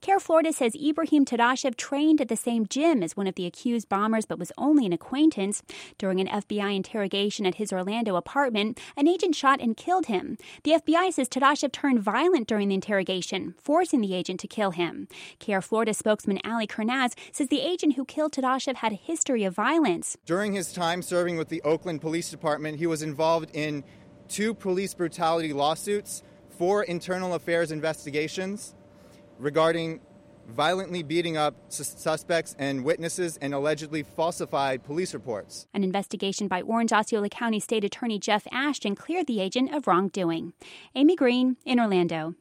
CARE Florida says Ibrahim Tadashev trained at the same gym as one of the accused bombers but was only an acquaintance. During an FBI interrogation at his Orlando apartment, an agent shot and killed him. The FBI says Tadashev turned violent during the interrogation, forcing the agent to kill him. CARE Florida spokesman Ali Kernaz says the agent who killed Tadashev had a history of violence. During his time serving with the Oakland Police Department, he was involved in 2 police brutality lawsuits, 4 internal affairs investigations regarding violently beating up suspects and witnesses and allegedly falsified police reports. An investigation by Orange Osceola County State Attorney Jeff Ashton cleared the agent of wrongdoing. Amy Green in Orlando.